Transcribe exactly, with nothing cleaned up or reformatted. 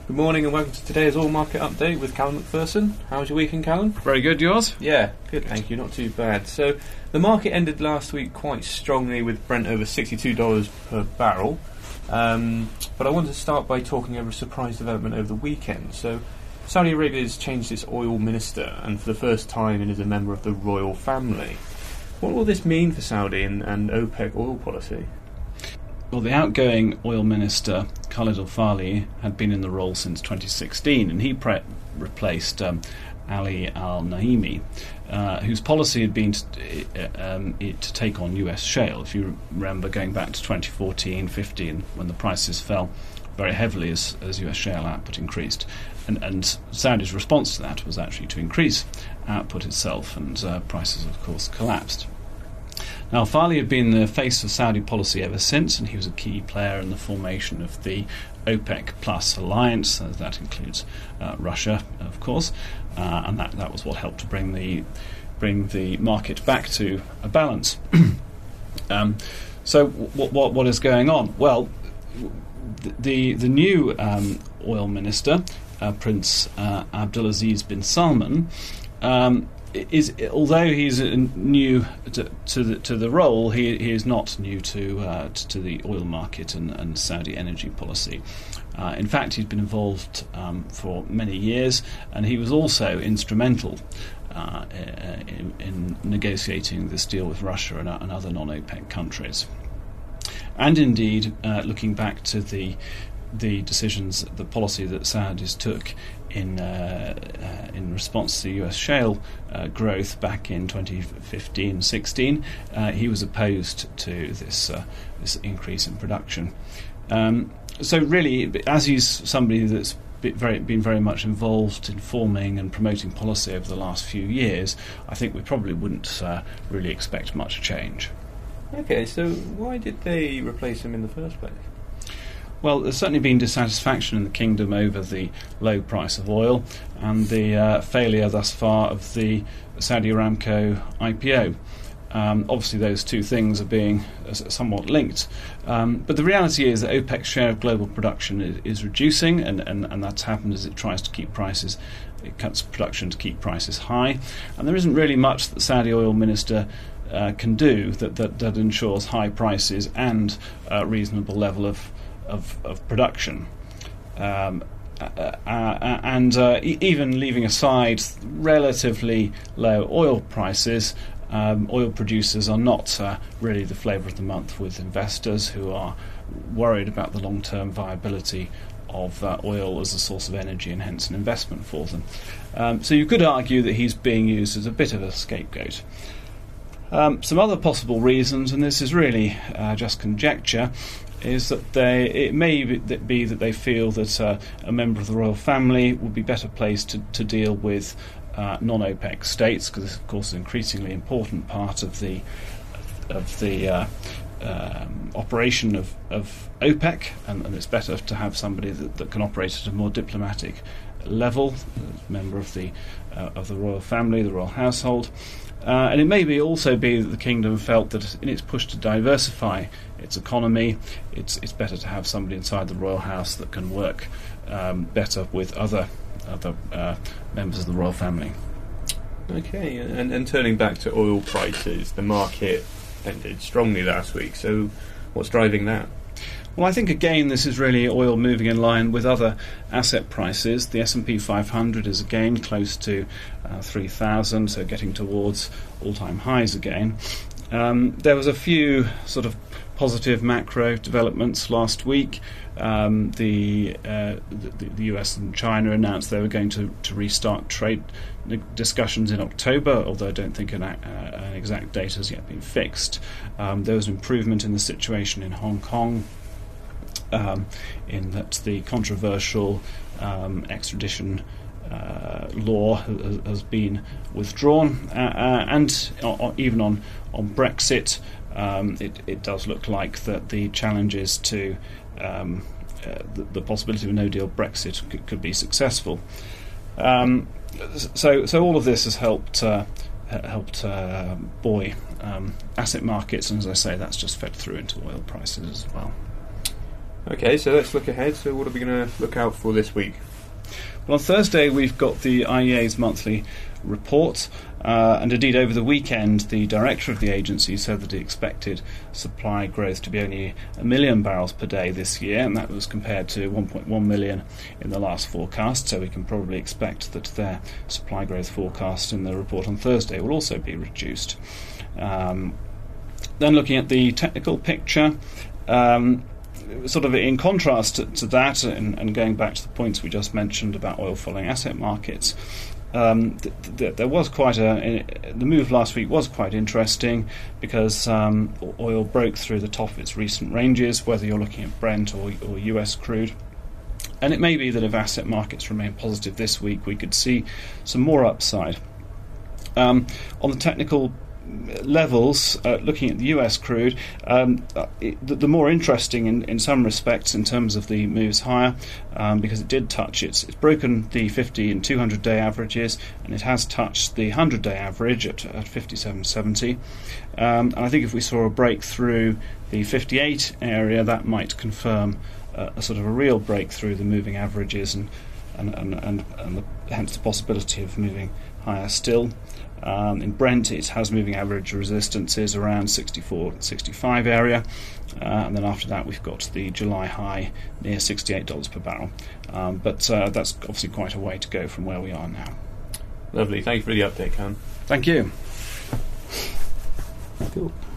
Good morning and welcome to today's Oil Market Update with Callum McPherson. How was your weekend, Callum? Very good, yours? Yeah, good, thank you, not too bad. So, the market ended last week quite strongly with Brent over sixty-two dollars per barrel. Um, but I wanted to start by talking over a surprise development over the weekend. So, Saudi Arabia has changed its oil minister, and for the first time it is a member of the royal family. What will this mean for Saudi and, and OPEC oil policy? Well, the outgoing oil minister, Khalid Al-Falih, had been in the role since twenty sixteen, and he pre- replaced um, Ali Al-Naimi, uh, whose policy had been to, uh, um, it, to take on U S shale. If you remember, going back to twenty fourteen fifteen, when the prices fell very heavily as, as U S shale output increased. And, and Saudi's response to that was actually to increase output itself, and uh, prices, of course, collapsed. Now, Farley had been the face of Saudi policy ever since, and he was a key player in the formation of the OPEC Plus alliance. Uh, that includes uh, Russia, of course, uh, and that, that was what helped to bring the bring the market back to a balance. um, so, w- w- what is going on? Well, the the, the new um, oil minister, uh, Prince uh, Abdulaziz bin Salman, Um, is although he's new to, to the to the role, he he is not new to uh, to the oil market and, and Saudi energy policy. Uh, in fact, he's been involved um, for many years, and he was also instrumental uh, in, in negotiating this deal with Russia and, and other non-OPEC countries. And indeed, uh, looking back to the the decisions, the policy that Saudis took in uh, uh, in response to U S shale uh, growth back in twenty fifteen sixteen, uh, he was opposed to this uh, this increase in production. Um, so really, as he's somebody that's been very, been very much involved in forming and promoting policy over the last few years, I think we probably wouldn't uh, really expect much change. Okay, so why did they replace him in the first place? Well, there's certainly been dissatisfaction in the kingdom over the low price of oil and the uh, failure thus far of the Saudi Aramco I P O. Um, obviously, those two things are being uh, somewhat linked. Um, but the reality is that OPEC's share of global production is, is reducing, and, and, and that's happened as it tries to keep prices, it cuts production to keep prices high. And there isn't really much that the Saudi oil minister uh, can do that, that, that ensures high prices and a reasonable level of Of, of production, um, uh, uh, and uh, e- even leaving aside relatively low oil prices, um, oil producers are not uh, really the flavour of the month with investors who are worried about the long-term viability of uh, oil as a source of energy and hence an investment for them. Um, so you could argue that he's being used as a bit of a scapegoat. Um, some other possible reasons, and this is really uh, just conjecture, is that they, it may be that they feel that uh, a member of the royal family would be better placed to, to deal with uh, non-OPEC states, because this, of course, is an increasingly important part of the of the uh, um, operation of, of OPEC, and, and it's better to have somebody that, that can operate at a more diplomatic level, a member of the uh, of the royal family, the royal household. Uh, and it may be also be that the kingdom felt that in its push to diversify its economy, it's it's better to have somebody inside the royal house that can work um, better with other other uh, members of the royal family. Okay, and, and turning back to oil prices, the market ended strongly last week. So, what's driving that? Well, I think again this is really oil moving in line with other asset prices. The S and P five hundred is again close to uh, three thousand, so getting towards all-time highs again. Um, there was a few sort of positive macro developments last week. Um, the, uh, the the U S and China announced they were going to, to restart trade discussions in October, although I don't think an, uh, an exact date has yet been fixed. Um, there was an improvement in the situation in Hong Kong, um, in that the controversial um, extradition uh, law has, has been withdrawn, uh, uh, and uh, even on, on Brexit, um, it, it does look like that the challenges to um, uh, the, the possibility of a no-deal Brexit could, could be successful. Um, so, so all of this has helped uh, helped uh, buoy um, asset markets, and as I say, that's just fed through into oil prices as well. Okay, so let's look ahead. So what are we going to look out for this week? Well, on Thursday we've got the I E A's monthly report, uh, and indeed over the weekend the director of the agency said that he expected supply growth to be only a million barrels per day this year, and that was compared to one point one million in the last forecast, so we can probably expect that their supply growth forecast in the report on Thursday will also be reduced. Um, then looking at the technical picture, um, sort of in contrast to, to that, and, and going back to the points we just mentioned about oil following asset markets, um, th- th- there was quite a the move last week was quite interesting because um, oil broke through the top of its recent ranges, whether you're looking at Brent or, or U S crude. And it may be that if asset markets remain positive this week, we could see some more upside. Um, on the technical levels, uh, looking at the U S crude, um, uh, it, the, the more interesting in, in some respects in terms of the moves higher, um, because it did touch it's, it's broken the fifty and two hundred day averages, and it has touched the one hundred day average at, at fifty-seven seventy. Um, and I think if we saw a break through the fifty-eight area, that might confirm uh, a sort of a real break through the moving averages, and and and, and, and the, hence the possibility of moving higher still. Um, in Brent, it has moving average resistances around sixty-four sixty-five area, uh, and then after that we've got the July high near sixty-eight dollars per barrel. Um, but uh, that's obviously quite a way to go from where we are now. Lovely. Thank you for the update, Cam. Thank you. Cool.